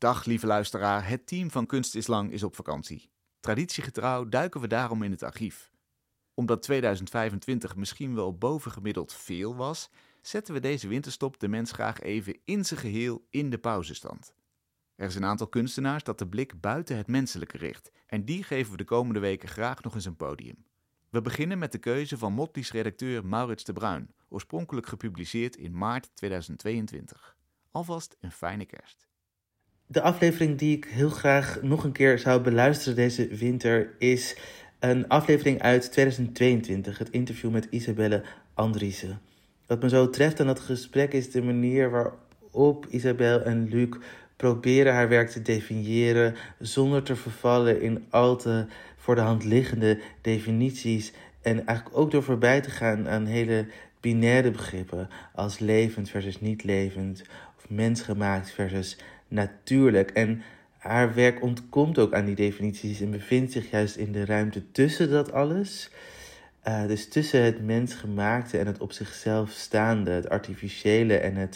Dag lieve luisteraar, het team van Kunst is Lang is op vakantie. Traditiegetrouw duiken we daarom in het archief. Omdat 2025 misschien wel bovengemiddeld veel was, zetten we deze winterstop de mens graag even in zijn geheel in de pauzestand. Er is een aantal kunstenaars dat de blik buiten het menselijke richt en die geven we de komende weken graag nog eens een podium. We beginnen met de keuze van Motley's redacteur Maurits de Bruin, oorspronkelijk gepubliceerd in maart 2022. Alvast een fijne kerst. De aflevering die ik heel graag nog een keer zou beluisteren deze winter is een aflevering uit 2022, het interview met Isabelle Andriessen. Wat me zo treft aan dat gesprek is de manier waarop Isabelle en Luc proberen haar werk te definiëren zonder te vervallen in al te voor de hand liggende definities en eigenlijk ook door voorbij te gaan aan hele binaire begrippen als levend versus niet levend of mensgemaakt versus natuurlijk. En haar werk ontkomt ook aan die definities en bevindt zich juist in de ruimte tussen dat alles. Dus tussen het mensgemaakte en het op zichzelf staande, het artificiële en het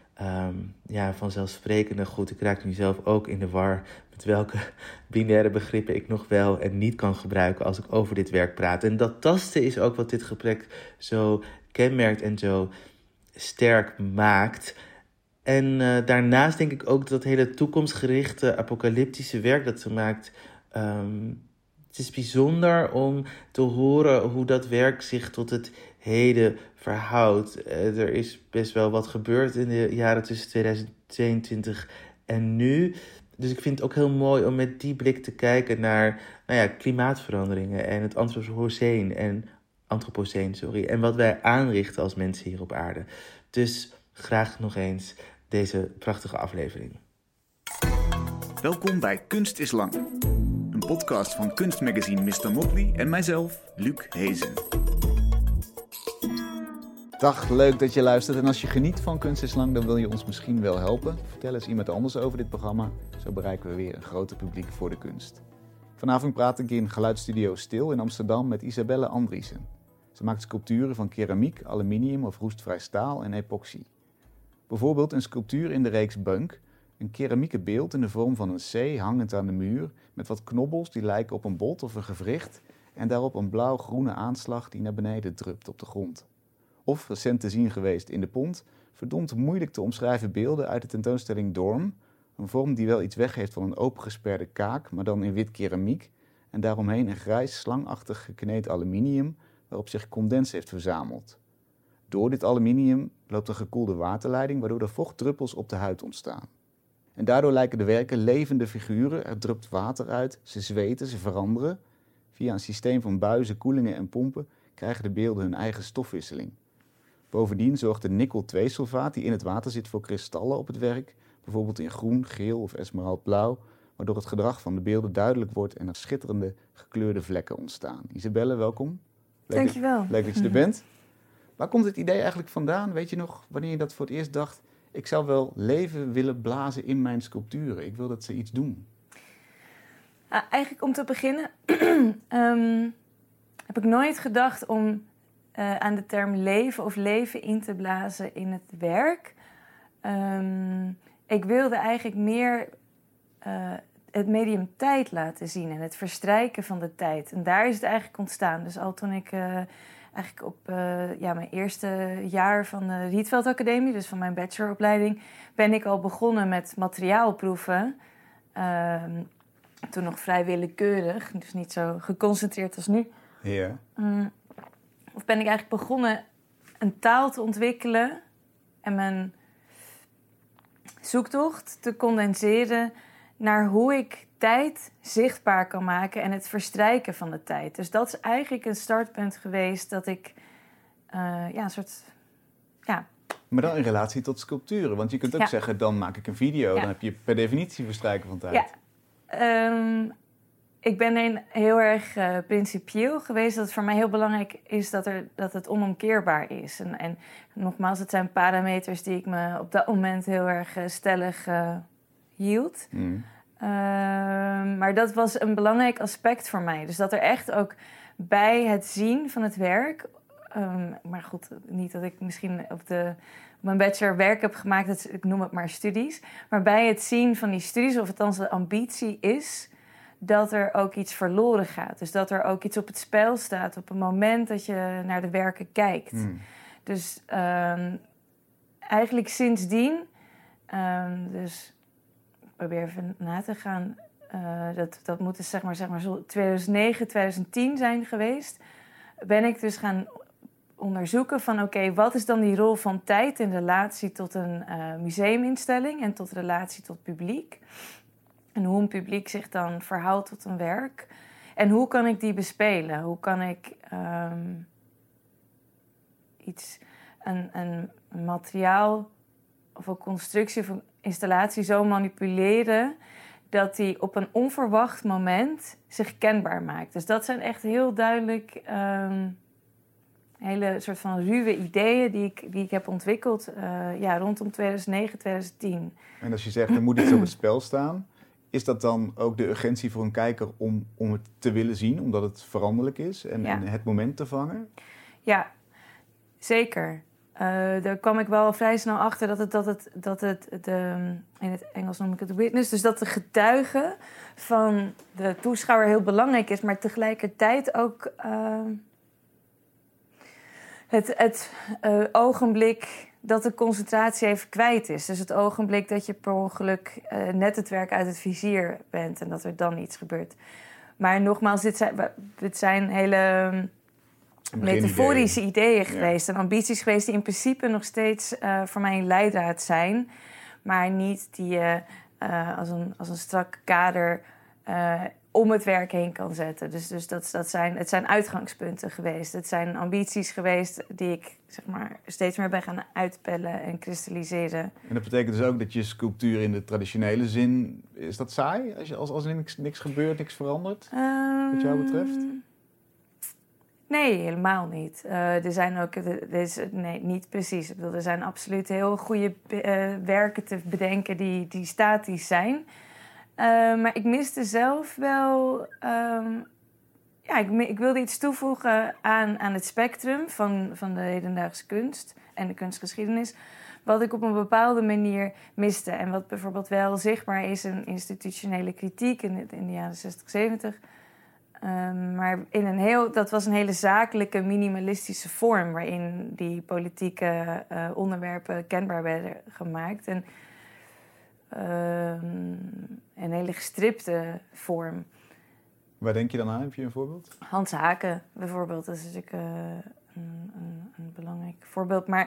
vanzelfsprekende. Goed, ik raak nu zelf ook in de war met welke binaire begrippen ik nog wel en niet kan gebruiken als ik over dit werk praat. En dat tasten is ook wat dit gesprek zo kenmerkt en zo sterk maakt. En daarnaast denk ik ook dat hele toekomstgerichte apocalyptische werk dat ze maakt. Het is bijzonder om te horen hoe dat werk zich tot het heden verhoudt. Er is best wel wat gebeurd in de jaren tussen 2022 en nu. Dus ik vind het ook heel mooi om met die blik te kijken naar klimaatveranderingen en het antropoceen, en wat wij aanrichten als mensen hier op aarde. Dus graag nog eens deze prachtige aflevering. Welkom bij Kunst is Lang. Een podcast van kunstmagazine Mr. Motley en mijzelf, Luc Hezen. Dag, leuk dat je luistert. En als je geniet van Kunst is Lang, dan wil je ons misschien wel helpen. Vertel eens iemand anders over dit programma. Zo bereiken we weer een groter publiek voor de kunst. Vanavond praat ik in Geluidsstudio Stil in Amsterdam met Isabelle Andriessen. Ze maakt sculpturen van keramiek, aluminium of roestvrij staal en epoxy. Bijvoorbeeld een sculptuur in de reeks Bunk, een keramieke beeld in de vorm van een C hangend aan de muur met wat knobbels die lijken op een bot of een gewricht en daarop een blauw-groene aanslag die naar beneden drupt op de grond. Of recent te zien geweest in de Pont, verdomd moeilijk te omschrijven beelden uit de tentoonstelling Dorm, een vorm die wel iets weggeeft van een opengesperde kaak, maar dan in wit keramiek en daaromheen een grijs slangachtig gekneed aluminium waarop zich condens heeft verzameld. Door dit aluminium loopt een gekoelde waterleiding, waardoor er vochtdruppels op de huid ontstaan. En daardoor lijken de werken levende figuren, er drupt water uit, ze zweten, ze veranderen. Via een systeem van buizen, koelingen en pompen krijgen de beelden hun eigen stofwisseling. Bovendien zorgt de nikkel-2-sulfaat die in het water zit voor kristallen op het werk, bijvoorbeeld in groen, geel of esmeraldblauw, waardoor het gedrag van de beelden duidelijk wordt en er schitterende gekleurde vlekken ontstaan. Isabelle, welkom. Dankjewel. Leuk dat je er bent. Waar komt het idee eigenlijk vandaan? Weet je nog wanneer je dat voor het eerst dacht? Ik zou wel leven willen blazen in mijn sculpturen. Ik wil dat ze iets doen. Eigenlijk om te beginnen heb ik nooit gedacht om aan de term leven of leven in te blazen in het werk. Ik wilde eigenlijk meer het medium tijd laten zien en het verstrijken van de tijd. En daar is het eigenlijk ontstaan. Dus al toen ik eigenlijk op mijn eerste jaar van de Rietveld Academie, dus van mijn bacheloropleiding, ben ik al begonnen met materiaalproeven. Toen nog vrij willekeurig, dus niet zo geconcentreerd als nu. Ja. Of ben ik eigenlijk begonnen een taal te ontwikkelen en mijn zoektocht te condenseren naar hoe ik tijd zichtbaar kan maken en het verstrijken van de tijd. Dus dat is eigenlijk een startpunt geweest dat ik Maar dan in relatie tot sculpturen. Want je kunt ook zeggen, dan maak ik een video. Ja. Dan heb je per definitie verstrijken van tijd. Ja. Ik ben heel erg principieel geweest. Dat het voor mij heel belangrijk is dat het onomkeerbaar is. En nogmaals, het zijn parameters die ik me op dat moment heel erg stellig hield. Maar dat was een belangrijk aspect voor mij. Dus dat er echt ook bij het zien van het werk Maar goed, niet dat ik misschien op mijn bachelor werk heb gemaakt. Ik noem het maar studies. Maar bij het zien van die studies, of althans de ambitie is dat er ook iets verloren gaat. Dus dat er ook iets op het spel staat op het moment dat je naar de werken kijkt. Dus eigenlijk sindsdien, dus ik probeer even na te gaan, dat moet dus zeg maar zo 2009, 2010 zijn geweest, ben ik dus gaan onderzoeken van oké, wat is dan die rol van tijd in relatie tot een museuminstelling en tot relatie tot publiek? En hoe een publiek zich dan verhoudt tot een werk. En hoe kan ik die bespelen? Hoe kan ik een materiaal of een constructie of een installatie zo manipuleren dat die op een onverwacht moment zich kenbaar maakt. Dus dat zijn echt heel duidelijk hele soort van ruwe ideeën die ik heb ontwikkeld rondom 2009, 2010. En als je zegt, er moet iets op het spel staan, is dat dan ook de urgentie voor een kijker om het te willen zien, omdat het veranderlijk is en het moment te vangen? Ja, zeker. Daar kwam ik wel vrij snel achter dat het in het Engels noem ik het witness, dus dat de getuige van de toeschouwer heel belangrijk is, maar tegelijkertijd ook het ogenblik dat de concentratie even kwijt is. Dus het ogenblik dat je per ongeluk net het werk uit het vizier bent en dat er dan iets gebeurt. Maar nogmaals, dit zijn hele metaforische ideeën geweest en ambities geweest die in principe nog steeds voor mij een leidraad zijn, maar niet die je als een strak kader om het werk heen kan zetten. Dus het zijn uitgangspunten geweest. Het zijn ambities geweest die ik zeg maar steeds meer ben gaan uitpellen en kristalliseren. En dat betekent dus ook dat je sculptuur in de traditionele zin, is dat saai? Als er niks gebeurt, niks verandert, wat jou betreft? Nee, helemaal niet. Er zijn ook... Nee, niet precies. Ik bedoel, er zijn absoluut heel goede werken te bedenken die statisch zijn. Maar ik miste zelf wel... ik wilde iets toevoegen aan het spectrum van de hedendaagse kunst en de kunstgeschiedenis, wat ik op een bepaalde manier miste. En wat bijvoorbeeld wel zichtbaar is in institutionele kritiek in de jaren 60, 70... maar dat was een hele zakelijke, minimalistische vorm waarin die politieke onderwerpen kenbaar werden gemaakt. En een hele gestripte vorm. Waar denk je dan aan? Heb je een voorbeeld? Hans Haken bijvoorbeeld, dat is natuurlijk een belangrijk voorbeeld. Maar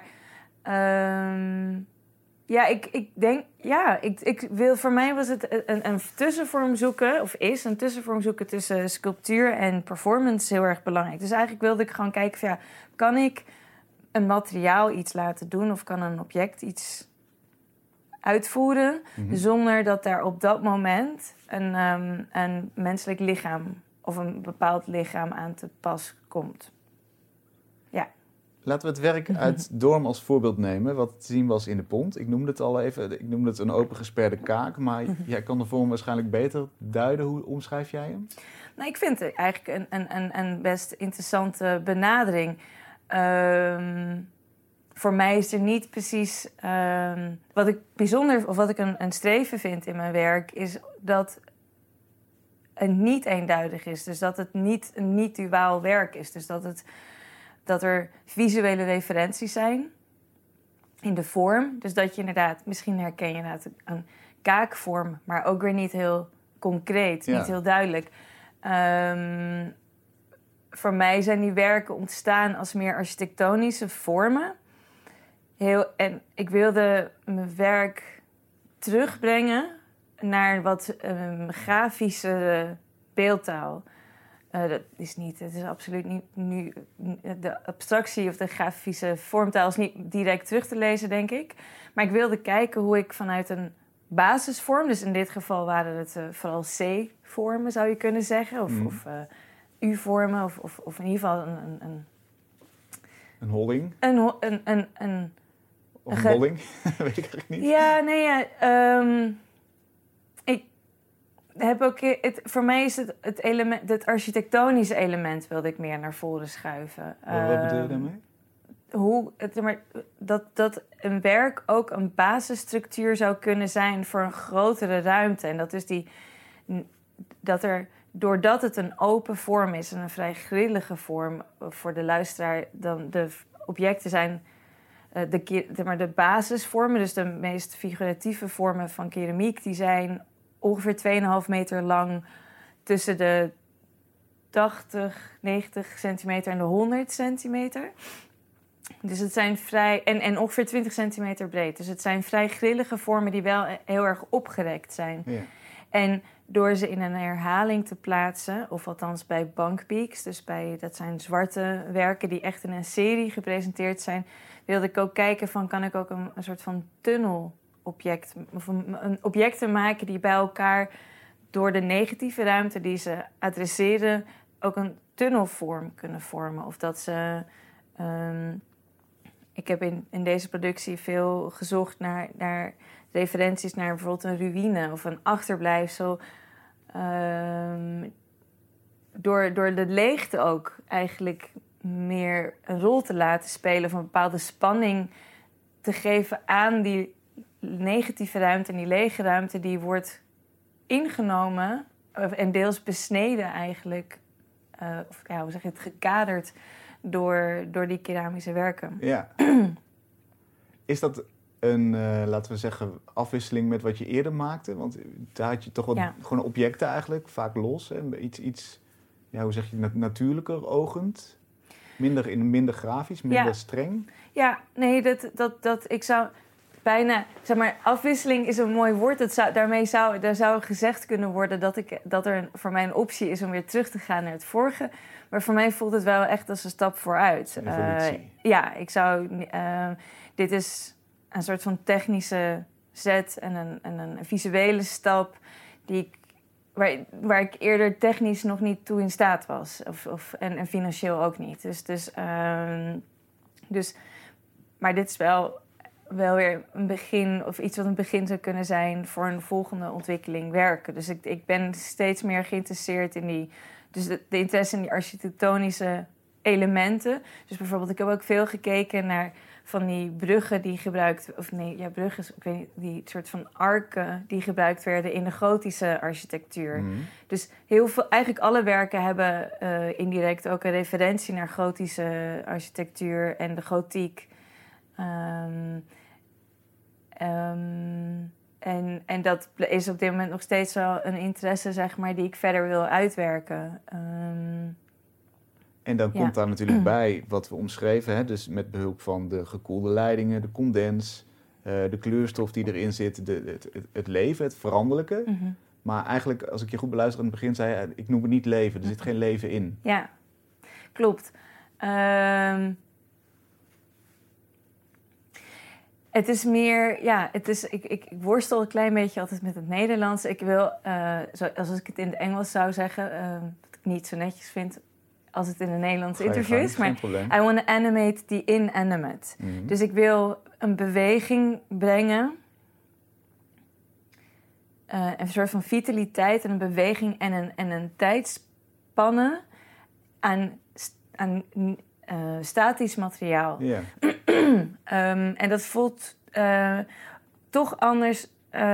voor mij was het een tussenvorm zoeken, of is een tussenvorm zoeken tussen sculptuur en performance heel erg belangrijk. Dus eigenlijk wilde ik gewoon kijken van kan ik een materiaal iets laten doen of kan een object iets uitvoeren zonder dat daar op dat moment een menselijk lichaam of een bepaald lichaam aan te pas komt. Ja. Laten we het werk uit Doorn als voorbeeld nemen, wat te zien was in de Pont. Ik noemde het al even, ik noemde het een open gesperde kaak, maar jij kan de vorm waarschijnlijk beter duiden. Hoe omschrijf jij hem? Nou, ik vind het eigenlijk een best interessante benadering. Voor mij is er niet precies... wat ik bijzonder, of wat ik een streven vind in mijn werk, is dat het niet eenduidig is. Dus dat het niet een niet-duaal werk is. Dus dat er visuele referenties zijn in de vorm. Dus dat je inderdaad, misschien herken je inderdaad een kaakvorm, maar ook weer niet heel concreet, niet heel duidelijk. Voor mij zijn die werken ontstaan als meer architectonische vormen. En ik wilde mijn werk terugbrengen naar wat grafische beeldtaal. Het is absoluut niet nu. De abstractie of de grafische vormtaal is niet direct terug te lezen, denk ik. Maar ik wilde kijken hoe ik vanuit een basisvorm, dus in dit geval waren het vooral C-vormen, zou je kunnen zeggen, of U-vormen, of in ieder geval een holling. Of een bolling, weet ik eigenlijk niet. Ja, nee, heb ook voor mij is het element, het architectonische element wilde ik meer naar voren schuiven. Wat bedoel je daarmee? Dat een werk ook een basisstructuur zou kunnen zijn voor een grotere ruimte. En dat is doordat het een open vorm is en een vrij grillige vorm voor de luisteraar, dan de objecten zijn de basisvormen, dus de meest figuratieve vormen van keramiek, die zijn ongeveer 2,5 meter lang, tussen de 80, 90 centimeter en de 100 centimeter. Dus het zijn en ongeveer 20 centimeter breed. Dus het zijn vrij grillige vormen die wel heel erg opgerekt zijn. Ja. En door ze in een herhaling te plaatsen, of althans bij bankpeaks, dus dat zijn zwarte werken die echt in een serie gepresenteerd zijn, wilde ik ook kijken van, kan ik ook een soort van tunnelobject, of een objecten maken die bij elkaar door de negatieve ruimte die ze adresseren ook een tunnelvorm kunnen vormen. Of dat ze... ik heb in deze productie veel gezocht naar referenties naar bijvoorbeeld een ruïne of een achterblijfsel. Door de leegte ook eigenlijk meer een rol te laten spelen, of een bepaalde spanning te geven aan die negatieve ruimte en die lege ruimte die wordt ingenomen en deels besneden eigenlijk, hoe zeg je het, gekaderd door die keramische werken. Ja. Is dat een, laten we zeggen, afwisseling met wat je eerder maakte? Want daar had je toch wat gewoon objecten eigenlijk, vaak los. Hè? Iets hoe zeg je, natuurlijker ogend. Minder grafisch, minder streng. Ja, nee, dat ik zou bijna, zeg maar, afwisseling is een mooi woord. Daar zou gezegd kunnen worden dat er voor mij een optie is om weer terug te gaan naar het vorige. Maar voor mij voelt het wel echt als een stap vooruit. Dit is een soort van technische zet en een visuele stap waar ik eerder technisch nog niet toe in staat was. En financieel ook niet. Maar dit is wel weer een begin, of iets wat een begin zou kunnen zijn voor een volgende ontwikkeling werken. Dus ik ben steeds meer geïnteresseerd in de interesse in die architectonische elementen. Dus bijvoorbeeld, ik heb ook veel gekeken naar van die bruggen die bruggen, ik weet niet, die soort van arken die gebruikt werden in de gotische architectuur. Mm. Dus eigenlijk alle werken hebben indirect ook een referentie naar gotische architectuur en de gotiek. En dat is op dit moment nog steeds wel een interesse, zeg maar, die ik verder wil uitwerken. En dan komt daar natuurlijk bij wat we omschreven, hè? Dus met behulp van de gekoelde leidingen, de condens, de kleurstof die erin zit, het leven, het veranderlijke. Mm-hmm. Maar eigenlijk, als ik je goed beluister aan het begin, zei je, ik noem het niet leven, er zit geen leven in. Ja, klopt. Het is meer, ik worstel een klein beetje altijd met het Nederlands. Ik wil, als ik het in het Engels zou zeggen, wat ik niet zo netjes vind als het in een Nederlands interview is. Maar I want to animate the inanimate. Mm-hmm. Dus ik wil een beweging brengen. Een soort van vitaliteit en een beweging en een tijdspanne aan statisch materiaal. Yeah. En dat voelt toch anders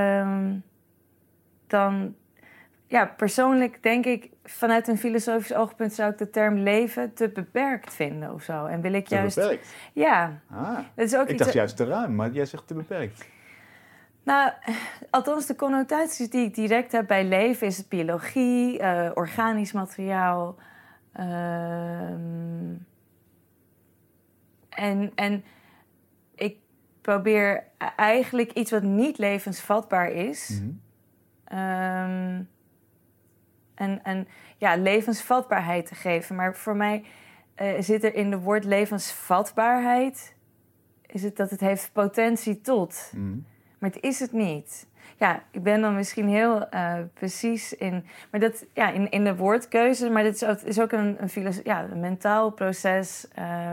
dan... Ja, persoonlijk denk ik, vanuit een filosofisch oogpunt zou ik de term leven te beperkt vinden of zo. En wil ik juist... Te beperkt? Ja. Dat is ook ik dacht juist te ruim, maar jij zegt te beperkt. Nou, althans de connotaties die ik direct heb bij leven is biologie, organisch materiaal. En ik probeer eigenlijk iets wat niet levensvatbaar is... Mm-hmm. Levensvatbaarheid te geven. Maar voor mij zit er in de woord levensvatbaarheid... is het dat het heeft potentie tot. Mm. Maar het is het niet. Ja, ik ben dan misschien heel precies in... Maar dat, in de woordkeuze... Maar dit is ook een mentaal proces...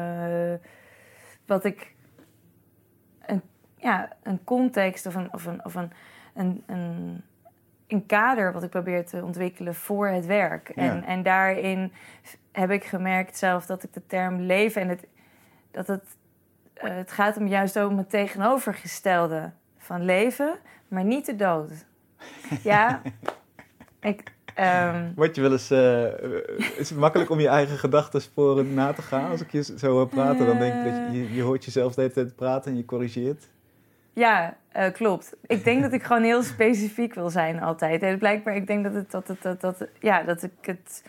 wat ik... Een context of een een kader wat ik probeer te ontwikkelen voor het werk. Ja. En daarin heb ik gemerkt zelf dat ik de term leven... en het gaat hem juist om het tegenovergestelde van leven, maar niet de dood. Ja, Word je wel eens... is het makkelijk om je eigen gedachtensporen na te gaan? Als ik je zo hoor praten, dan denk ik dat je hoort jezelf de hele tijd praten en je corrigeert. Ja, klopt. Ik denk dat ik gewoon heel specifiek wil zijn altijd. En blijkbaar, ik denk dat ik het...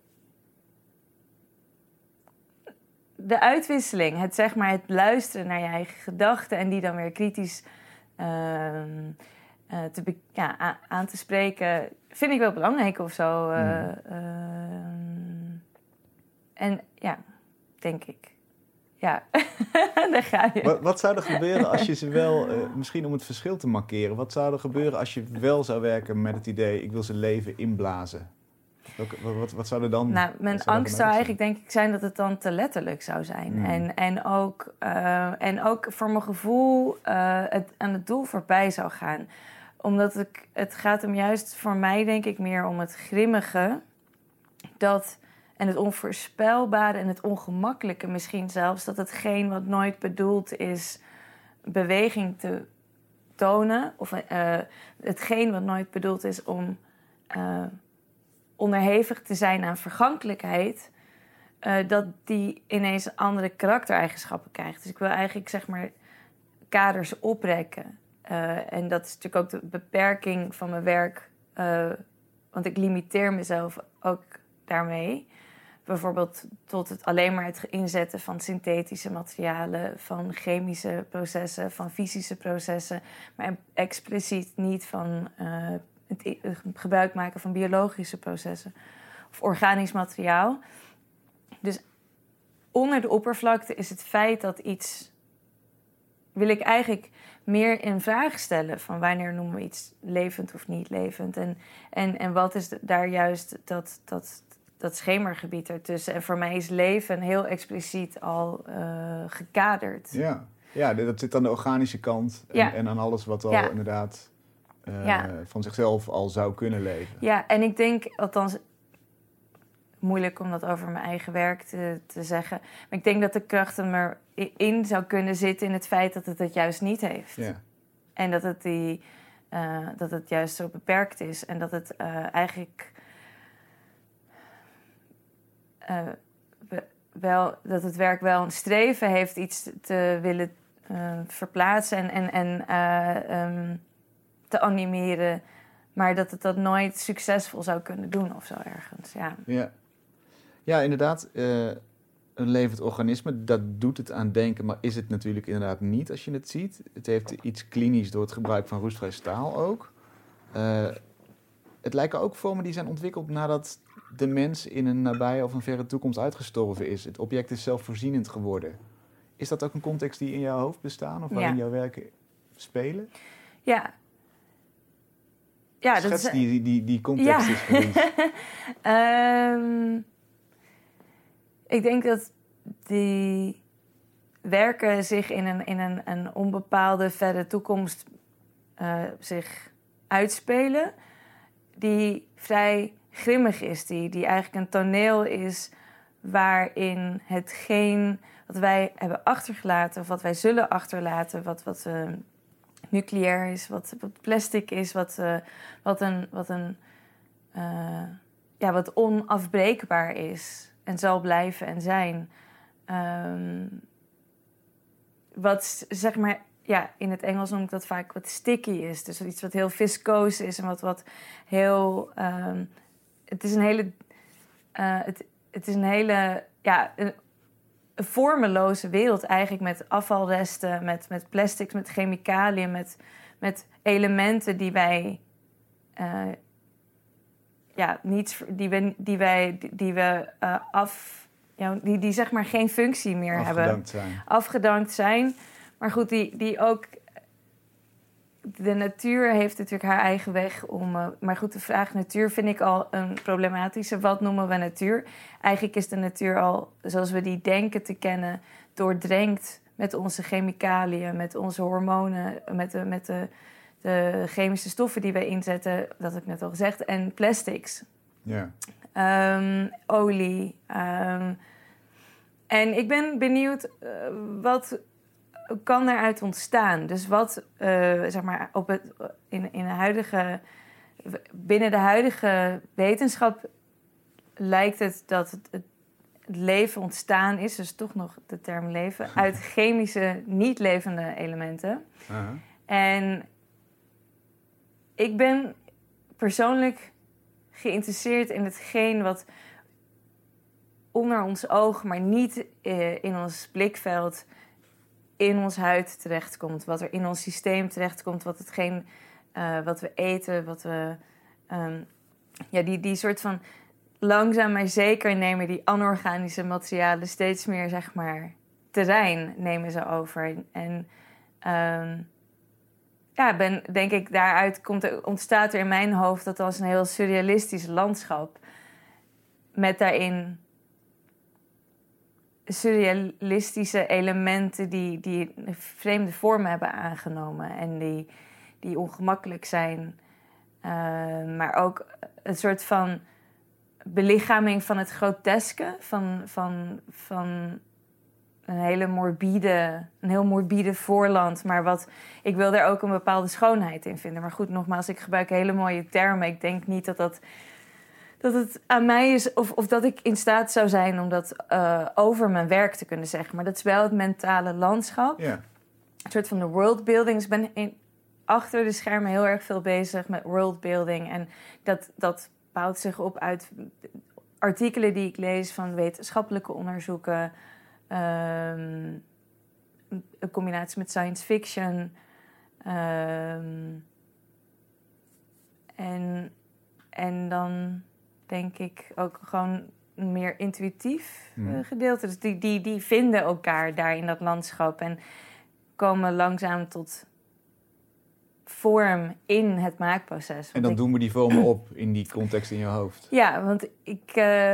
De uitwisseling, het luisteren naar je eigen gedachten... en die dan weer kritisch aan te spreken... vind ik wel belangrijk of zo. En ja, denk ik. Ja, daar ga je. Wat zou er gebeuren als je ze wel... misschien om het verschil te markeren... wat zou er gebeuren als je wel zou werken met het idee... ik wil ze leven inblazen? Wat zou er dan... Nou, mijn angst zou eigenlijk denk ik zijn dat het dan te letterlijk zou zijn. En ook voor mijn gevoel het aan het doel voorbij zou gaan. Omdat het gaat hem juist voor mij denk ik meer om het grimmige. En het onvoorspelbare en het ongemakkelijke misschien zelfs. Dat hetgeen wat nooit bedoeld is beweging te tonen. Of hetgeen wat nooit bedoeld is om... onderhevig te zijn aan vergankelijkheid... dat die ineens andere karaktereigenschappen krijgt. Dus ik wil eigenlijk, kaders oprekken. En dat is natuurlijk ook de beperking van mijn werk. Want ik limiteer mezelf ook daarmee. Bijvoorbeeld tot alleen maar het inzetten van synthetische materialen... van chemische processen, van fysische processen... maar expliciet niet van... het gebruik maken van biologische processen of organisch materiaal. Dus onder de oppervlakte is het feit dat iets... wil ik eigenlijk meer in vraag stellen... van wanneer noemen we iets levend of niet levend... en wat is daar juist dat schemergebied ertussen. En voor mij is leven heel expliciet al gekaderd. Ja, dat zit aan de organische kant en aan alles wat al inderdaad... van zichzelf al zou kunnen leven. Ja, en ik denk, althans... moeilijk om dat over mijn eigen werk te zeggen... maar ik denk dat de kracht er in zou kunnen zitten... in het feit dat het het juist niet heeft. Ja. En dat het juist zo beperkt is. En dat het eigenlijk... dat het werk wel een streven heeft... iets te willen verplaatsen en te animeren... maar dat het dat nooit succesvol zou kunnen doen of zo ergens, Ja, inderdaad, een levend organisme, dat doet het aan denken... maar is het natuurlijk inderdaad niet als je het ziet. Het heeft iets klinisch door het gebruik van roestvrij staal ook. Het lijken ook vormen die zijn ontwikkeld nadat de mens... in een nabije of een verre toekomst uitgestorven is. Het object is zelfvoorzienend geworden. Is dat ook een context die in jouw hoofd bestaan... of waarin jouw werken spelen? Ja, schets dat is... die context is voor ons. Ik denk dat die werken zich in een onbepaalde verre toekomst zich uitspelen... die vrij grimmig is, die eigenlijk een toneel is... waarin hetgeen wat wij hebben achtergelaten... of wat wij zullen achterlaten, wat nucleair is, wat plastic is, wat onafbreekbaar is en zal blijven en zijn. Wat in het Engels noem ik dat vaak wat sticky is. Dus iets wat heel viscoos is en wat heel... het is een hele een vormeloze wereld eigenlijk met afvalresten, met plastics, met chemicaliën, met elementen die wij die zeg maar geen functie meer hebben. Afgedankt zijn. Maar goed, die ook... De natuur heeft natuurlijk haar eigen weg om... maar goed, de vraag natuur vind ik al een problematische. Wat noemen we natuur? Eigenlijk is de natuur al, zoals we die denken te kennen... doordrenkt met onze chemicaliën, met onze hormonen... met de de chemische stoffen die wij inzetten, dat heb ik net al gezegd, en plastics. Ja. Olie. En ik ben benieuwd wat kan eruit ontstaan. Dus wat, zeg maar, binnen de huidige wetenschap lijkt het dat het leven ontstaan is, dus toch nog de term leven, uit chemische, niet levende elementen. Uh-huh. En ik ben persoonlijk geïnteresseerd in hetgeen wat onder ons oog, maar niet in ons blikveld, in ons huid terechtkomt. Wat er in ons systeem terechtkomt, wat we eten, wat we... die soort van langzaam maar zeker nemen die anorganische materialen steeds meer, zeg maar, terrein nemen ze over. En denk ik, daaruit ontstaat er in mijn hoofd dat als een heel surrealistisch landschap met daarin surrealistische elementen die vreemde vormen hebben aangenomen en die ongemakkelijk zijn. Maar ook een soort van belichaming van het groteske, van een heel morbide voorland. Maar ik wil daar ook een bepaalde schoonheid in vinden. Maar goed, nogmaals, ik gebruik hele mooie termen. Ik denk niet dat het aan mij is of dat ik in staat zou zijn om dat over mijn werk te kunnen zeggen. Maar dat is wel het mentale landschap. Ja. Een soort van de worldbuilding. Dus ik ben achter de schermen heel erg veel bezig met worldbuilding. En dat bouwt zich op uit artikelen die ik lees van wetenschappelijke onderzoeken. Een combinatie met science fiction. En dan denk ik ook gewoon een meer intuïtief gedeelte. Dus die vinden elkaar daar in dat landschap en komen langzaam tot vorm in het maakproces. En dan doen we die vormen op in die context in je hoofd. Ja, want ik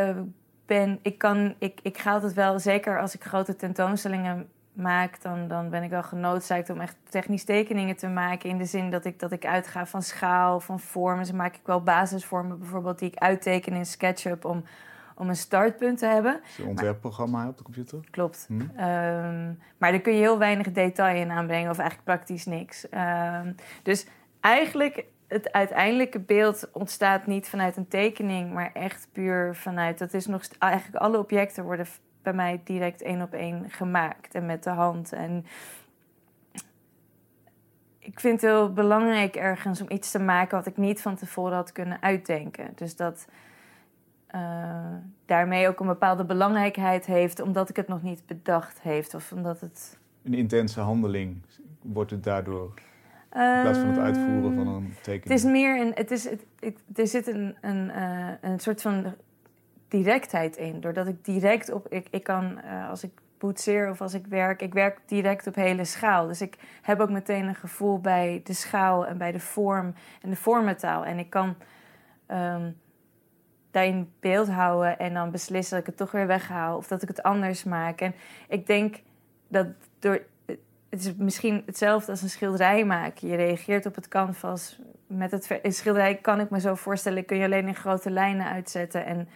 ga altijd wel, zeker als ik grote tentoonstellingen maak, dan ben ik wel genoodzaakt om echt technisch tekeningen te maken. In de zin dat ik uitga van schaal, van vormen. Dus maak ik wel basisvormen bijvoorbeeld die ik uitteken in SketchUp om een startpunt te hebben. Is een ontwerpprogramma op de computer? Klopt. Maar daar kun je heel weinig detail in aanbrengen of eigenlijk praktisch niks. Dus eigenlijk het uiteindelijke beeld ontstaat niet vanuit een tekening, maar echt puur vanuit... Eigenlijk alle objecten worden bij mij direct 1 op 1 gemaakt en met de hand. En ik vind het heel belangrijk ergens om iets te maken wat ik niet van tevoren had kunnen uitdenken. Dus dat daarmee ook een bepaalde belangrijkheid heeft, omdat ik het nog niet bedacht heeft of omdat het... Een intense handeling wordt het daardoor, in plaats van het uitvoeren van een tekening. Het is meer er zit een soort van directheid in. Doordat ik direct ik kan, als ik boetseer of als ik werk direct op hele schaal. Dus ik heb ook meteen een gevoel bij de schaal en bij de vorm en de vormentaal. En ik kan daarin beeld houden en dan beslissen dat ik het toch weer weghaal of dat ik het anders maak. En ik denk dat het is misschien hetzelfde als een schilderij maken. Je reageert op het canvas. Met een schilderij kan ik me zo voorstellen, kun je alleen in grote lijnen uitzetten en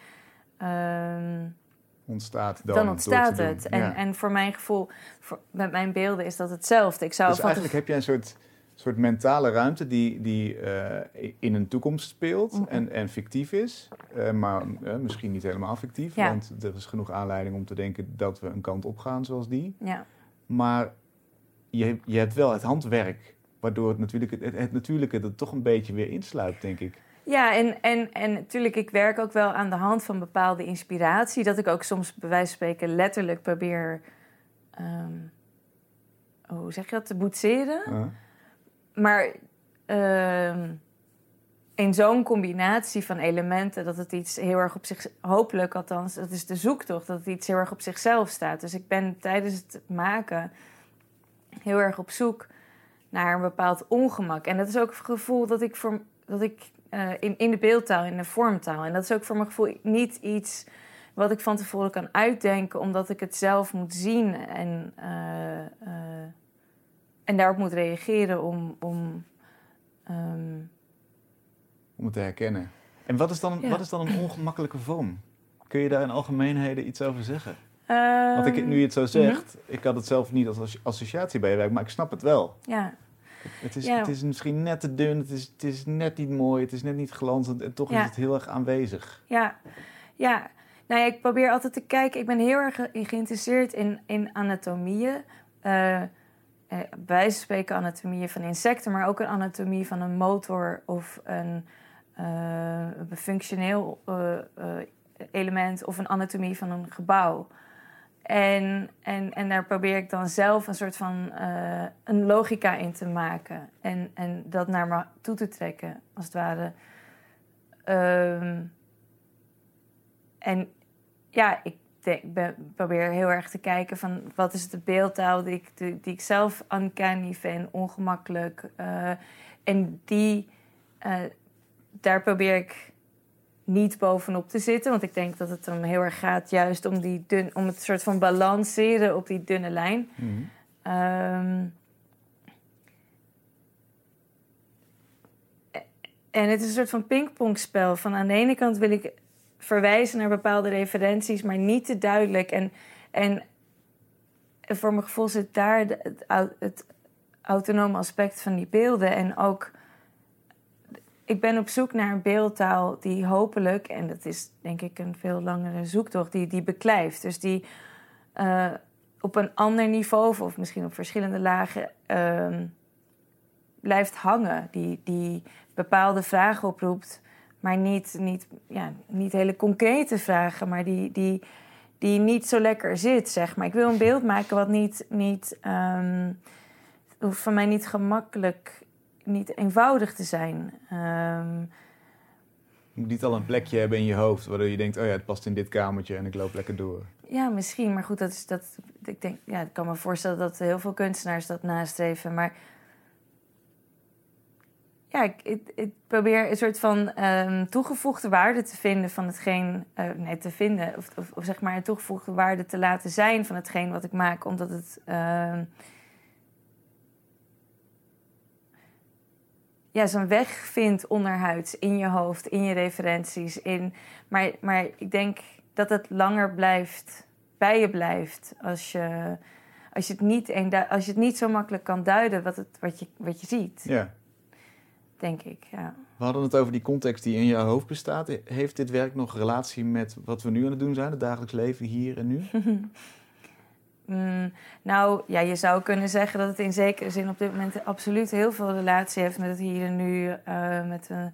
dan ontstaat het. En voor mijn gevoel, met mijn beelden is dat hetzelfde. Dus eigenlijk heb je een soort mentale ruimte die in een toekomst speelt en fictief is. Maar misschien niet helemaal fictief. Ja. Want er is genoeg aanleiding om te denken dat we een kant op gaan zoals die. Ja. Maar je hebt wel het handwerk, waardoor het natuurlijke er toch een beetje weer insluipt, denk ik. Ja, en natuurlijk, ik werk ook wel aan de hand van bepaalde inspiratie. Dat ik ook soms, bij wijze van spreken, letterlijk probeer... hoe zeg je dat? Te boetseren. Uh-huh. Maar in zo'n combinatie van elementen, dat het iets heel erg op zich... Hopelijk althans, dat is de zoektocht, dat het iets heel erg op zichzelf staat. Dus ik ben tijdens het maken heel erg op zoek naar een bepaald ongemak. En dat is ook het gevoel dat ik in de beeldtaal, in de vormtaal. En dat is ook voor mijn gevoel niet iets wat ik van tevoren kan uitdenken, omdat ik het zelf moet zien en daarop moet reageren om Om het te herkennen. En wat is dan een ongemakkelijke vorm? Kun je daar in algemeenheden iets over zeggen? Want nu je het zo zegt, ik had het zelf niet als associatie bij je werk, maar ik snap het wel. Ja. Het is misschien net te dun, het is net niet mooi, het is net niet glanzend en toch is het heel erg aanwezig. Ja. Nou ja, ik probeer altijd te kijken. Ik ben heel erg geïnteresseerd in anatomieën. Bij wijze van spreken anatomieën van insecten, maar ook een anatomie van een motor of een functioneel element of een anatomie van een gebouw. En daar probeer ik dan zelf een soort van een logica in te maken. En dat naar me toe te trekken, als het ware. En ja, ik probeer heel erg te kijken van wat is de beeldtaal die ik zelf uncanny vind, ongemakkelijk. En daar probeer ik niet bovenop te zitten. Want ik denk dat het dan heel erg gaat juist om om het soort van balanceren op die dunne lijn. Mm-hmm. En het is een soort van pingpongspel. Van aan de ene kant wil ik verwijzen naar bepaalde referenties, maar niet te duidelijk. En voor mijn gevoel zit daar het autonome aspect van die beelden. En ook, ik ben op zoek naar een beeldtaal die hopelijk, en dat is denk ik een veel langere zoektocht, die beklijft. Dus die op een ander niveau, of misschien op verschillende lagen, blijft hangen. Die bepaalde vragen oproept, maar niet hele concrete vragen, maar die niet zo lekker zit, zeg maar. Ik wil een beeld maken wat hoeft van mij niet gemakkelijk, niet eenvoudig te zijn. Je moet niet al een plekje hebben in je hoofd, waardoor je denkt, oh ja, het past in dit kamertje en ik loop lekker door. Ja, misschien, maar goed, ik denk, ja, ik kan me voorstellen dat heel veel kunstenaars dat nastreven, maar ja, ik probeer een soort van toegevoegde waarde te vinden van hetgeen... te vinden, of zeg maar een toegevoegde waarde te laten zijn van hetgeen wat ik maak. Omdat het zo'n weg vindt onderhuids in je hoofd, in je referenties. Maar ik denk dat het langer bij je blijft als je het niet zo makkelijk kan duiden wat je ziet. Ja. Denk ik, ja. We hadden het over die context die in jouw hoofd bestaat. Heeft dit werk nog relatie met wat we nu aan het doen zijn? Het dagelijks leven hier en nu? Nou, ja, je zou kunnen zeggen dat het in zekere zin op dit moment absoluut heel veel relatie heeft met het hier en nu. Met de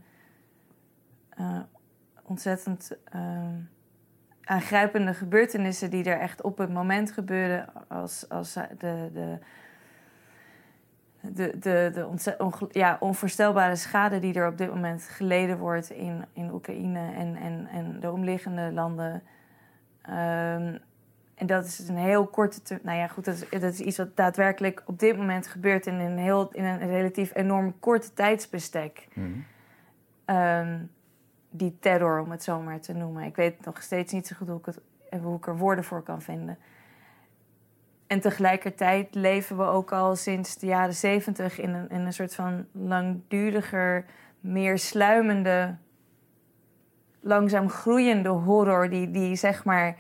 ontzettend aangrijpende gebeurtenissen die er echt op het moment gebeuren. Als de onvoorstelbare schade die er op dit moment geleden wordt in Oekraïne en de omliggende landen. En dat is een heel korte... Nou ja, goed, dat is iets wat daadwerkelijk op dit moment gebeurt in een relatief enorm korte tijdsbestek. Mm-hmm. Die terror, om het zo maar te noemen. Ik weet nog steeds niet zo goed hoe ik er woorden voor kan vinden. En tegelijkertijd leven we ook al sinds de jaren 70 in een soort van langduriger, meer sluimende, langzaam groeiende horror die zeg maar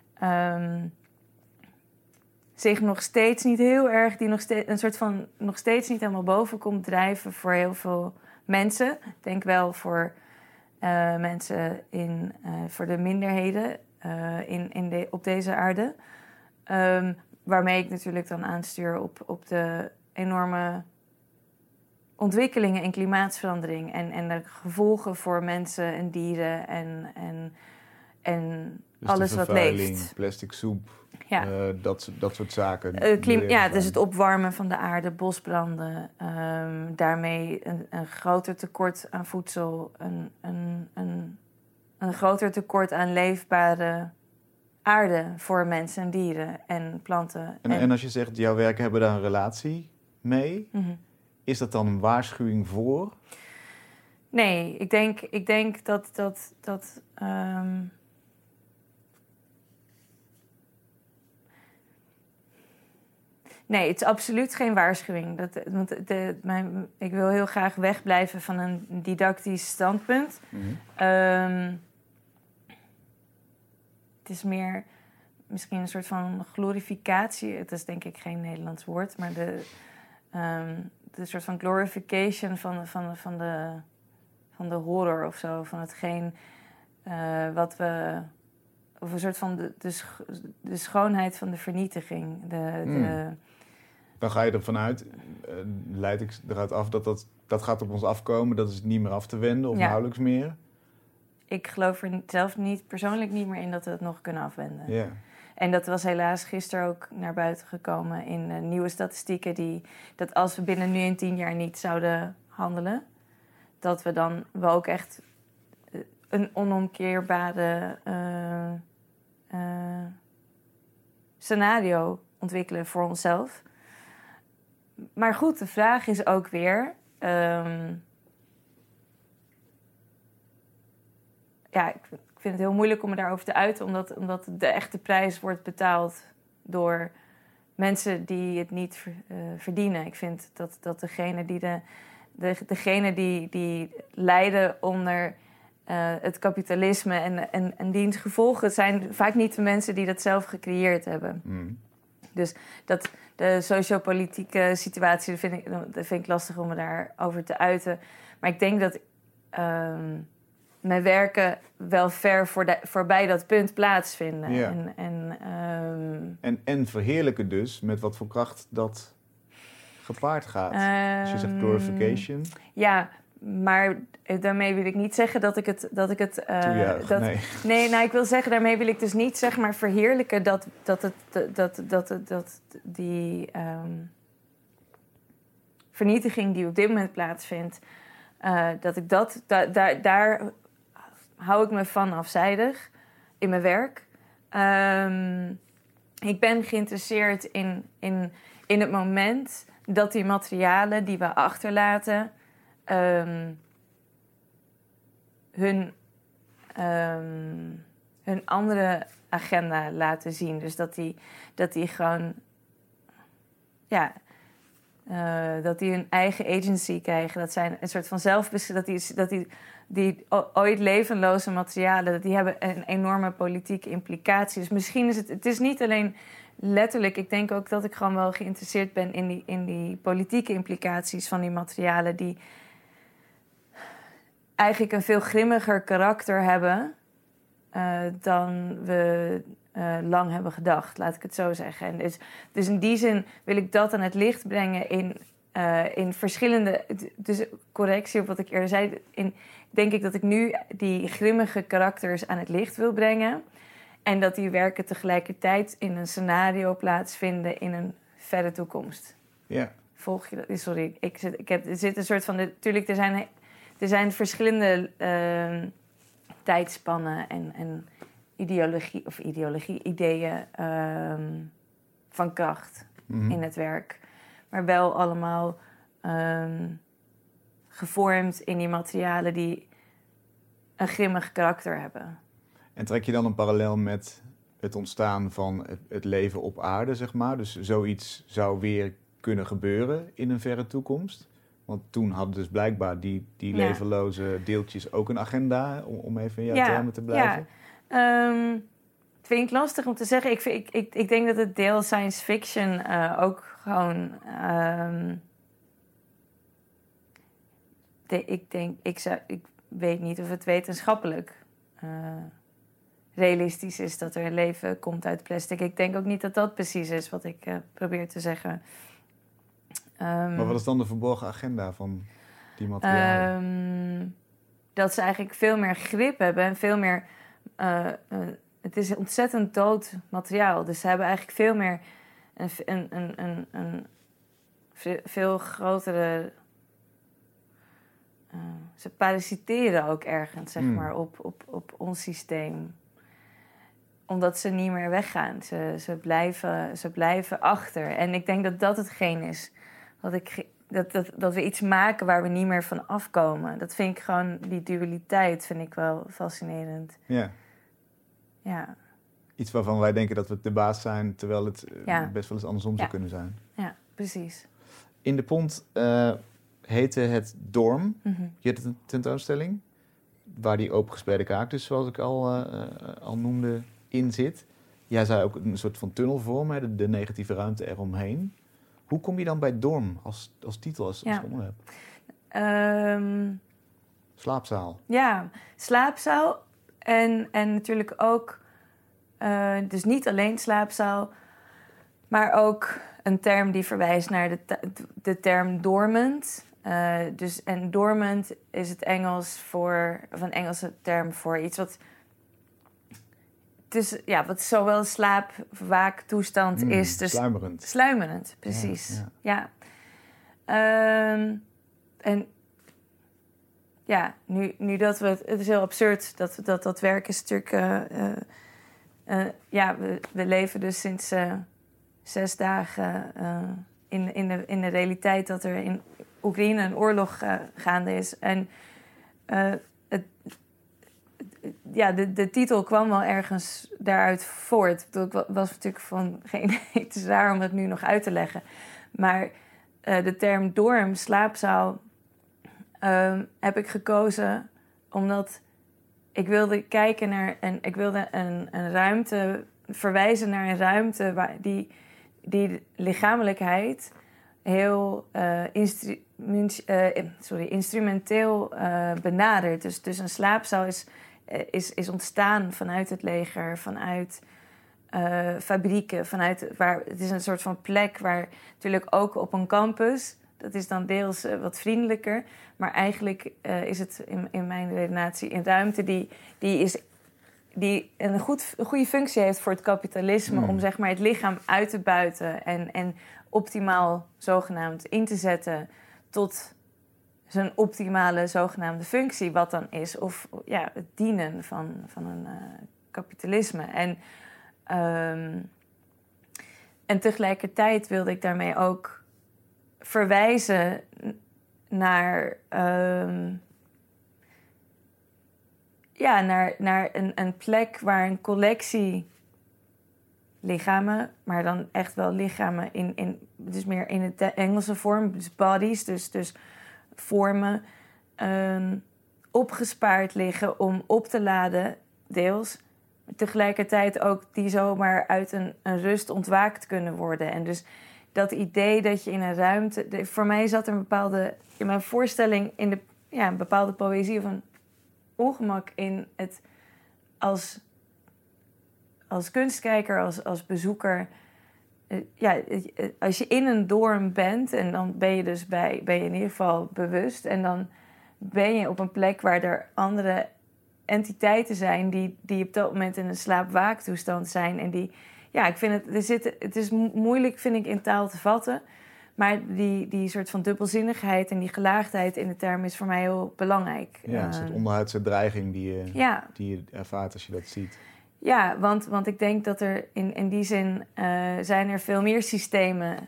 zich nog steeds niet heel erg, nog steeds niet helemaal boven komt drijven voor heel veel mensen. Ik denk wel voor mensen voor de minderheden op deze aarde. Waarmee ik natuurlijk dan aanstuur op de enorme ontwikkelingen in klimaatverandering en de gevolgen voor mensen en dieren en dus alles wat leeft. Dus plastic soep, ja. Dat soort zaken. Dus het opwarmen van de aarde, bosbranden, daarmee een groter tekort aan voedsel, een groter tekort aan leefbare aarde voor mensen en dieren en planten. En als je zegt, jouw werk hebben daar een relatie mee, is dat dan een waarschuwing voor? Nee, ik denk dat Nee, het is absoluut geen waarschuwing. Ik wil heel graag wegblijven van een didactisch standpunt. Het is meer misschien een soort van glorificatie. Het is denk ik geen Nederlands woord, maar de soort van glorification van de horror of zo. Van hetgeen wat we... Of een soort van de schoonheid van de vernietiging. Dan ga je ervan uit, leid ik eruit af dat gaat op ons afkomen. Dat is het niet meer af te wenden of nauwelijks meer. Ik geloof er zelf persoonlijk niet meer in dat we het nog kunnen afwenden. Yeah. En dat was helaas gisteren ook naar buiten gekomen in nieuwe statistieken. Dat als we binnen nu en 10 jaar niet zouden handelen, dat we dan wel ook echt een onomkeerbare scenario ontwikkelen voor onszelf. Maar goed, de vraag is ook weer... ik vind het heel moeilijk om me daarover te uiten, omdat de echte prijs wordt betaald door mensen die het niet verdienen. Ik vind dat degenen die lijden onder het kapitalisme en diens gevolgen zijn vaak niet de mensen die dat zelf gecreëerd hebben. Dus de sociopolitieke situatie, dat vind ik lastig om me daarover te uiten. Maar ik denk dat mijn werken wel ver voorbij dat punt plaatsvinden. Ja. En verheerlijken dus met wat voor kracht dat gepaard gaat. Als je zegt glorification. Ja, maar daarmee wil ik niet zeggen dat ik het... Nee, ik wil zeggen, daarmee wil ik dus niet zeg maar verheerlijken dat die vernietiging die op dit moment plaatsvindt, daar hou ik me van afzijdig in mijn werk. Ik ben geïnteresseerd in het moment dat die materialen die we achterlaten hun andere agenda laten zien. Dus dat die gewoon... Ja... dat die hun eigen agency krijgen. Dat zijn een soort van die ooit levenloze materialen, die hebben een enorme politieke implicatie. Dus misschien is het is niet alleen letterlijk. Ik denk ook dat ik gewoon wel geïnteresseerd ben in die politieke implicaties van die materialen, die eigenlijk een veel grimmiger karakter hebben dan we lang hebben gedacht, laat ik het zo zeggen. En dus in die zin wil ik dat aan het licht brengen in verschillende... Dus correctie op wat ik eerder zei. Denk ik dat ik nu die grimmige karakters aan het licht wil brengen. En dat die werken tegelijkertijd in een scenario plaatsvinden in een verre toekomst. Ja. Volg je dat? Sorry, er zit een soort van... Natuurlijk, er zijn verschillende tijdspannen en ideeën van kracht in het werk. Maar wel allemaal gevormd in die materialen die een grimmig karakter hebben. En trek je dan een parallel met het ontstaan van het leven op aarde, zeg maar? Dus zoiets zou weer kunnen gebeuren in een verre toekomst? Want toen hadden dus blijkbaar die levenloze deeltjes ook een agenda, om even in jouw termen te blijven. Ja, het vind ik lastig om te zeggen. Ik denk dat het deel science fiction ook gewoon... Ik weet niet of het wetenschappelijk realistisch is dat er een leven komt uit plastic. Ik denk ook niet dat dat precies is wat ik probeer te zeggen. Maar wat is dan de verborgen agenda van die materialen? Dat ze eigenlijk veel meer grip hebben en veel meer... het is ontzettend dood materiaal. Dus ze hebben eigenlijk veel meer een veel grotere... ze parasiteren ook ergens, zeg maar, op ons systeem. Omdat ze niet meer weggaan. Ze blijven achter. En ik denk dat dat hetgeen is. Dat we iets maken waar we niet meer van afkomen. Dat vind ik gewoon, die dualiteit vind ik wel fascinerend. Ja. Ja. Iets waarvan wij denken dat we de baas zijn, terwijl het best wel eens andersom zou kunnen zijn. Ja. precies. In de Pont heette het Dorm, je tentoonstelling, waar die opengespreide kaak dus, zoals ik al noemde, in zit. Jij zei ook een soort van tunnelvorm, hè, de negatieve ruimte eromheen. Hoe kom je dan bij Dorm als titel, als onderwerp? Slaapzaal. Ja, slaapzaal. En natuurlijk ook, dus niet alleen slaapzaal, maar ook een term die verwijst naar de term dormant. En dormant is het Engels of een Engelse term voor iets wat... wat zowel slaap-waaktoestand is. Dus sluimerend. Sluimerend, precies. Ja. En ja, nu dat we... Het is heel absurd dat werk is natuurlijk... we leven dus sinds 6 dagen in de realiteit dat er in Oekraïne een oorlog gaande is. En de titel kwam wel ergens daaruit voort. Ik was natuurlijk van geen idee, het is raar om het nu nog uit te leggen. Maar de term dorm, slaapzaal, heb ik gekozen omdat ik wilde kijken naar ik wilde een ruimte, verwijzen naar een ruimte waar die lichamelijkheid heel instrumenteel benadert. Dus een slaapzaal is ontstaan vanuit het leger, vanuit fabrieken, het is een soort van plek waar natuurlijk ook op een campus, dat is dan deels wat vriendelijker, maar eigenlijk is het in mijn redenatie een ruimte die een goede functie heeft voor het kapitalisme, om zeg maar het lichaam uit te buiten en optimaal zogenaamd in te zetten tot zijn optimale zogenaamde functie, wat dan is, of ja, het dienen van een kapitalisme. En tegelijkertijd wilde ik daarmee ook verwijzen naar naar een plek waar een collectie lichamen, maar dan echt wel lichamen dus meer in de Engelse vorm, dus bodies, dus vormen, opgespaard liggen om op te laden, deels. Tegelijkertijd ook die zomaar uit een rust ontwaakt kunnen worden. En dus dat idee dat je in een ruimte... Voor mij zat er in mijn voorstelling een bepaalde poëzie of een ongemak in het als kunstkijker, als bezoeker. Als je in een dorm bent en dan ben je dus ben je in ieder geval bewust. En dan ben je op een plek waar er andere entiteiten zijn die op dat moment in een slaap-waaktoestand zijn. En ik vind het is moeilijk, vind ik, in taal te vatten. Maar die soort van dubbelzinnigheid en die gelaagdheid in de term is voor mij heel belangrijk. Ja, een soort onderhuidse dreiging die je ervaart als je dat ziet. Ja, want ik denk dat er in die zin zijn er veel meer systemen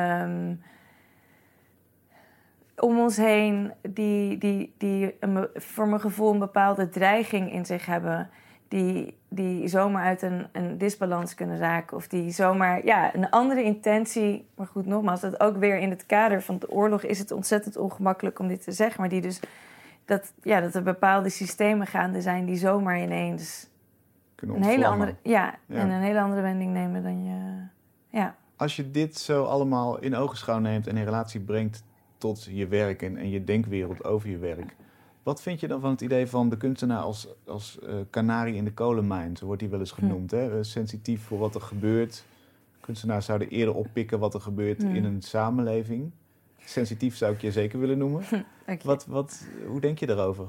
om ons heen die voor mijn gevoel een bepaalde dreiging in zich hebben, die zomaar uit een disbalans kunnen raken of die zomaar een andere intentie. Maar goed, nogmaals, dat ook weer in het kader van de oorlog is het ontzettend ongemakkelijk om dit te zeggen, maar die dus dat er bepaalde systemen gaande zijn die zomaar ineens een hele andere wending nemen dan je. Ja. Als je dit zo allemaal in ogenschouw neemt en in relatie brengt tot je werk en je denkwereld over je werk, wat vind je dan van het idee van de kunstenaar als kanarie in de kolenmijn? Zo wordt hij wel eens genoemd. Hè? Sensitief voor wat er gebeurt. Kunstenaars zouden eerder oppikken wat er gebeurt in een samenleving. Sensitief zou ik je zeker willen noemen. Hoe denk je daarover?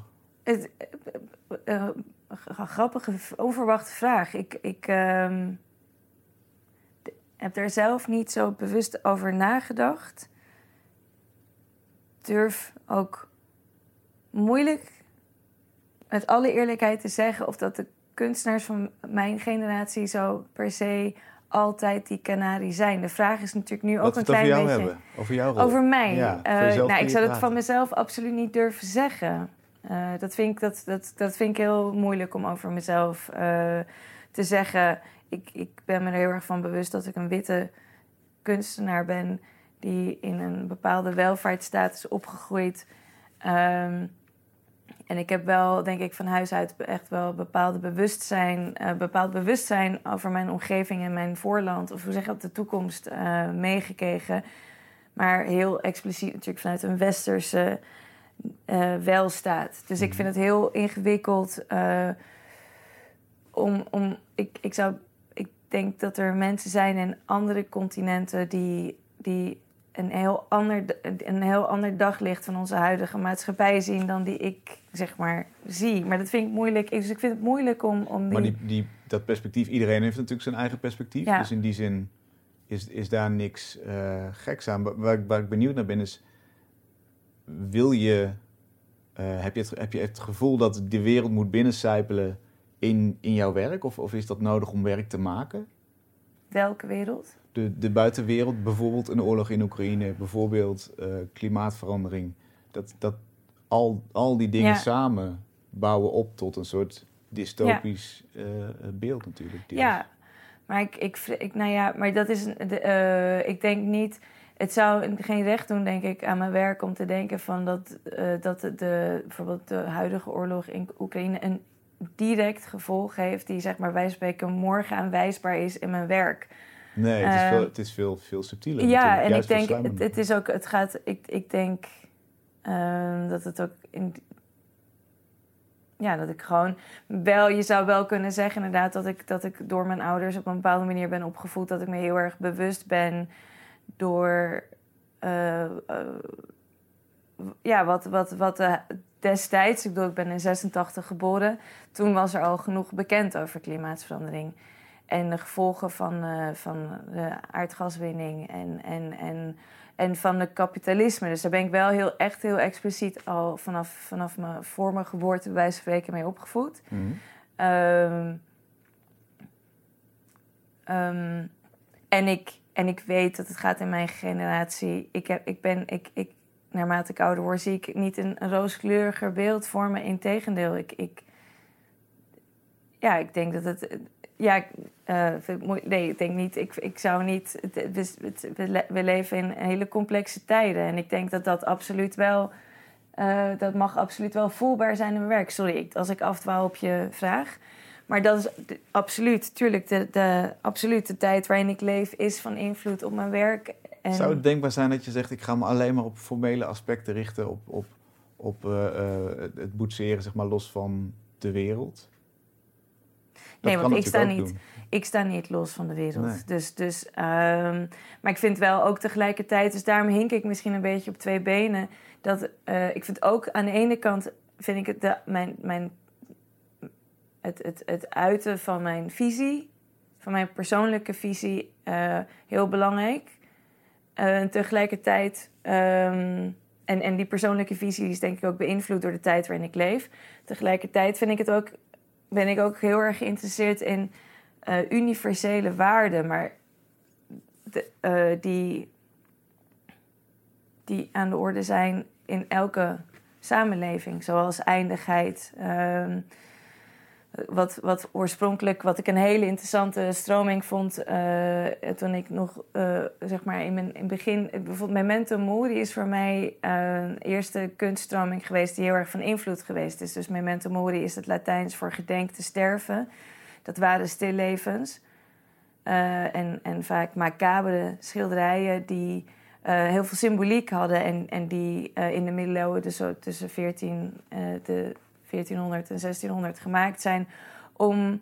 Grappige, onverwachte vraag. Ik heb daar zelf niet zo bewust over nagedacht. Durf ook moeilijk met alle eerlijkheid te zeggen of dat de kunstenaars van mijn generatie zo per se altijd die kanarie zijn. De vraag is natuurlijk nu ook een klein beetje... Over jou hebben, over jouw rol. Over mij. Ja, ik zou dat van mezelf absoluut niet durven zeggen. Dat vind ik heel moeilijk om over mezelf te zeggen. Ik ben me er heel erg van bewust dat ik een witte kunstenaar ben die in een bepaalde welvaartsstaat is opgegroeid. En ik heb wel, denk ik, van huis uit echt wel bepaald bewustzijn over mijn omgeving en mijn voorland, of hoe zeg je dat, de toekomst meegekregen. Maar heel expliciet natuurlijk vanuit een westerse welstaat. Dus ik vind het heel ingewikkeld ik denk dat er mensen zijn in andere continenten die een heel ander daglicht van onze huidige maatschappij zien dan die ik, zeg maar, zie. Maar dat vind ik moeilijk. Dus ik vind het moeilijk om die... Maar dat perspectief, iedereen heeft natuurlijk zijn eigen perspectief. Ja. Dus in die zin is daar niks geks aan. Waar ik benieuwd naar ben is, heb je het gevoel dat de wereld moet binnencijpelen in jouw werk? Of is dat nodig om werk te maken? Welke wereld? De buitenwereld, bijvoorbeeld een oorlog in Oekraïne, bijvoorbeeld klimaatverandering. Dat al die dingen samen bouwen op tot een soort dystopisch beeld natuurlijk. Deels. Ja, maar maar dat is... ik denk niet... Het zou geen recht doen, denk ik, aan mijn werk om te denken van dat bijvoorbeeld de huidige oorlog in Oekraïne een direct gevolg heeft die, zeg maar, wij spreken, morgen aanwijsbaar is in mijn werk. Nee, het is veel subtieler. Ja, en juist ik denk, het is ook, het gaat, ik denk dat het ook dat ik gewoon wel, je zou wel kunnen zeggen inderdaad dat ik door mijn ouders op een bepaalde manier ben opgevoed, dat ik me heel erg bewust ben door wat destijds, ik bedoel, ik ben in 86 geboren, toen was er al genoeg bekend over klimaatverandering en de gevolgen van de aardgaswinning en van het kapitalisme. Dus daar ben ik wel heel expliciet al vanaf voor mijn geboorte bij wijze van spreken mee opgevoed. Mm-hmm. En ik weet dat het gaat in mijn generatie. Naarmate ik ouder word, zie ik niet een rooskleuriger beeld voor me. Integendeel, ik denk dat het... ik denk niet... Ik zou niet... We leven in hele complexe tijden. En ik denk dat absoluut wel... dat mag absoluut wel voelbaar zijn in mijn werk. Sorry, als ik afdwaal op je vraag. Maar dat is absoluut... Tuurlijk, de tijd waarin ik leef is van invloed op mijn werk. En... Zou het denkbaar zijn dat je zegt, ik ga me alleen maar op formele aspecten richten, op het boetseren, zeg maar, los van de wereld? Nee, want ik sta niet los van de wereld. Nee. Maar ik vind wel ook tegelijkertijd, dus daarom hink ik misschien een beetje op twee benen, dat ik vind ook aan de ene kant, vind ik het uiten van mijn visie, van mijn persoonlijke visie, heel belangrijk. En tegelijkertijd, en die persoonlijke visie is denk ik ook beïnvloed door de tijd waarin ik leef. Tegelijkertijd ben ik ook heel erg geïnteresseerd in universele waarden, maar die aan de orde zijn in elke samenleving, zoals eindigheid. Wat ik een hele interessante stroming vond toen ik nog, zeg maar, in het begin... Bijvoorbeeld Memento Mori is voor mij een eerste kunststroming geweest die heel erg van invloed geweest is. Dus Memento Mori is het Latijns voor gedenk te sterven. Dat waren stillevens. En vaak macabere schilderijen die heel veel symboliek hadden en die in de middeleeuwen, dus zo tussen 1400 en 1600 gemaakt zijn om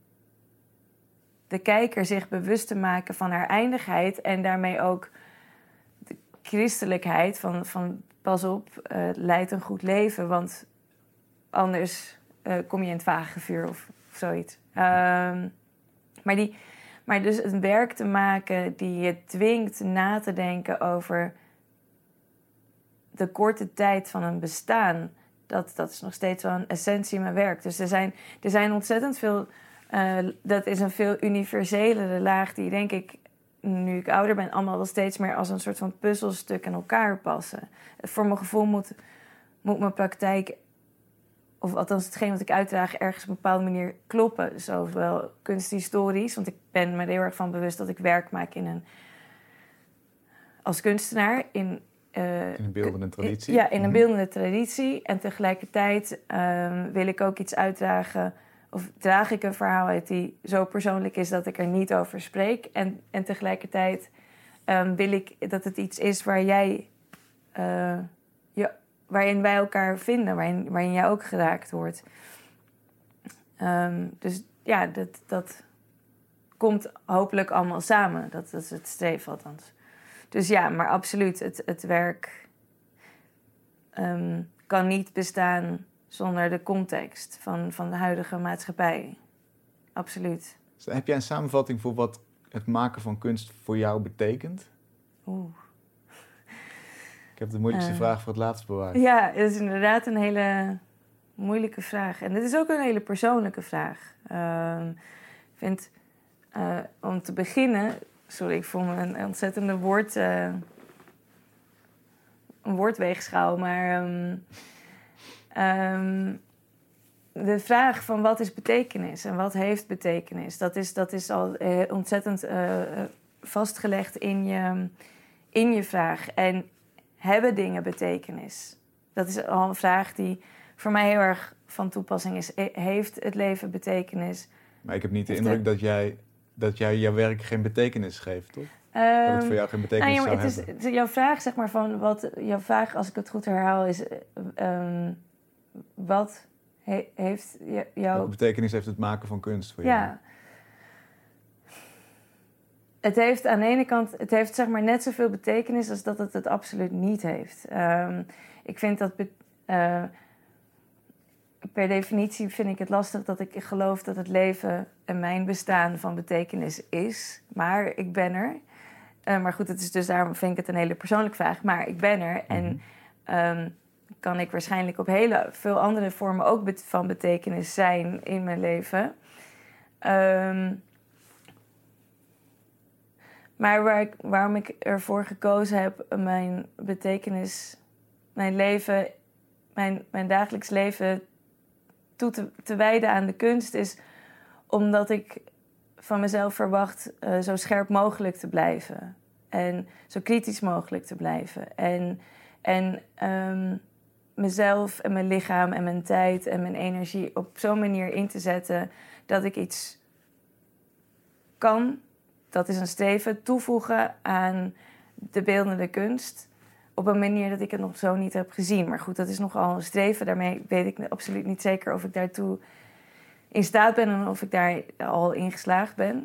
de kijker zich bewust te maken van haar eindigheid en daarmee ook de christelijkheid van pas op, leid een goed leven, want anders kom je in het vagevuur of zoiets. Maar dus een werk te maken die je dwingt na te denken over de korte tijd van een bestaan, dat is nog steeds wel een essentie in mijn werk. Dus er zijn ontzettend veel... dat is een veel universelere laag die, denk ik, nu ik ouder ben, allemaal wel steeds meer als een soort van puzzelstuk in elkaar passen. Voor mijn gevoel moet mijn praktijk, of althans hetgeen wat ik uitdraag, ergens op een bepaalde manier kloppen. Zowel kunsthistorisch, want ik ben me er heel erg van bewust dat ik werk maak in een als kunstenaar in een beeldende traditie. Ja, in een beeldende traditie. En tegelijkertijd wil ik ook iets uitdragen, of draag ik een verhaal uit die zo persoonlijk is dat ik er niet over spreek. En tegelijkertijd wil ik dat het iets is waar waarin wij elkaar vinden, waarin jij ook geraakt wordt. Dus ja, dat komt hopelijk allemaal samen. Dat is het streven althans. Dus ja, maar absoluut, het werk kan niet bestaan zonder de context van de huidige maatschappij. Absoluut. Dus heb jij een samenvatting voor wat het maken van kunst voor jou betekent? Ik heb de moeilijkste vraag voor het laatst bewaard. Ja, dat is inderdaad een hele moeilijke vraag. En dit is ook een hele persoonlijke vraag. Ik vind, om te beginnen... Sorry, ik voel me een ontzettende een woordweegschaal. Maar de vraag van wat is betekenis en wat heeft betekenis... dat is al ontzettend vastgelegd in je vraag. En hebben dingen betekenis? Dat is al een vraag die voor mij heel erg van toepassing is. Heeft het leven betekenis? Maar ik heb niet de indruk dat jij jouw werk geen betekenis geeft, toch? Dat het voor jou geen betekenis zou hebben. Het is jouw vraag, zeg maar, jouw vraag, als ik het goed herhaal, is... wat heeft jouw... Wat betekenis heeft het maken van kunst voor jou? Ja. Het heeft aan de ene kant... Het heeft, zeg maar, net zoveel betekenis als dat het absoluut niet heeft. Ik vind dat... Per definitie vind ik het lastig dat ik geloof dat het leven en mijn bestaan van betekenis is. Maar ik ben er. Maar goed, het is dus daarom vind ik het een hele persoonlijke vraag. Maar ik ben er. En kan ik waarschijnlijk op heel veel andere vormen ook van betekenis zijn in mijn leven. Maar waarom ik ervoor gekozen heb mijn betekenis, mijn leven, mijn dagelijks leven te wijden aan de kunst, is omdat ik van mezelf verwacht zo scherp mogelijk te blijven. En zo kritisch mogelijk te blijven. En mezelf en mijn lichaam en mijn tijd en mijn energie op zo'n manier in te zetten dat ik iets kan, dat is een streven, toevoegen aan de beeldende kunst op een manier dat ik het nog zo niet heb gezien. Maar goed, dat is nogal een streven. Daarmee weet ik absoluut niet zeker of ik daartoe in staat ben en of ik daar al in geslaagd ben.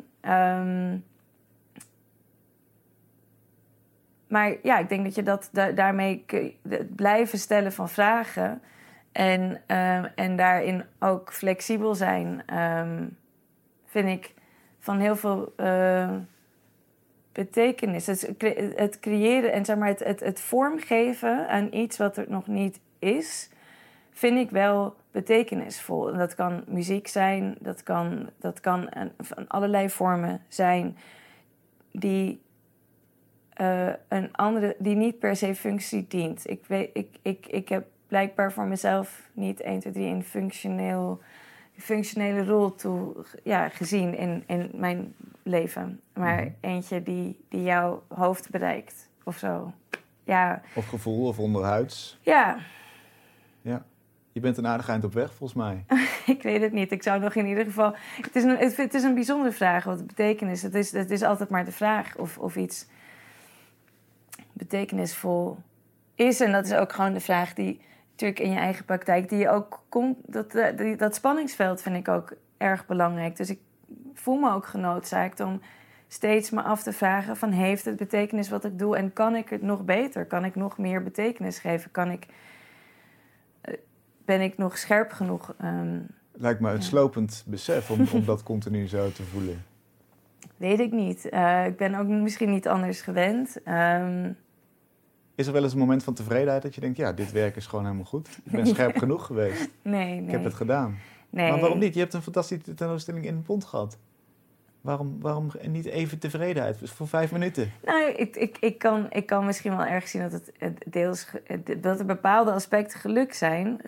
Maar ja, ik denk dat je daarmee het blijven stellen van vragen en daarin ook flexibel zijn, vind ik van heel veel betekenis. Het creëren en zeg maar het vormgeven aan iets wat er nog niet is, vind ik wel betekenisvol. En dat kan muziek zijn, dat kan van allerlei vormen zijn die die niet per se functie dient. Ik heb blijkbaar voor mezelf niet 1, 2, 3 een functionele rol gezien in mijn leven. Maar eentje die jouw hoofd bereikt of zo. Ja. Of gevoel of onderhuids. Ja. Ja. Je bent een aardig eind op weg, volgens mij. Ik weet het niet. Ik zou nog in ieder geval... Het is een bijzondere vraag wat het betekenis. Het is altijd maar de vraag of iets betekenisvol is. En dat is ook gewoon de vraag die natuurlijk in je eigen praktijk, die je ook komt. Dat spanningsveld vind ik ook erg belangrijk. Dus ik voel me ook genoodzaakt om steeds me af te vragen van, heeft het betekenis wat ik doe en kan ik het nog beter? Kan ik nog meer betekenis geven? Ben ik nog scherp genoeg? Lijkt me het slopend besef om dat continu zo te voelen. Weet ik niet. Ik ben ook misschien niet anders gewend. Is er wel eens een moment van tevredenheid dat je denkt, ja, dit werk is gewoon helemaal goed. Ik ben scherp genoeg geweest. Nee. Ik heb het gedaan. Nee. Maar waarom niet? Je hebt een fantastische tentoonstelling in de Pont gehad. Waarom niet even tevredenheid? Voor 5 minuten. Nou, ik kan misschien wel erg zien dat het deels dat er bepaalde aspecten geluk zijn.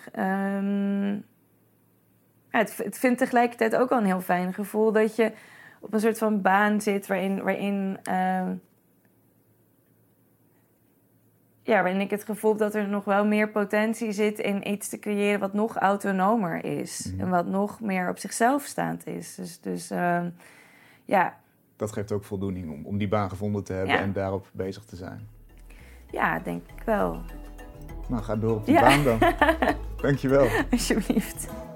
Het vindt tegelijkertijd ook wel een heel fijn gevoel dat je op een soort van baan zit waarin waarin ik het gevoel heb dat er nog wel meer potentie zit in iets te creëren wat nog autonomer is. En wat nog meer op zichzelf staand is. Dus ja. Dat geeft ook voldoening om die baan gevonden te hebben en daarop bezig te zijn. Ja, denk ik wel. Nou, ga door op die baan dan. Dankjewel. Alsjeblieft.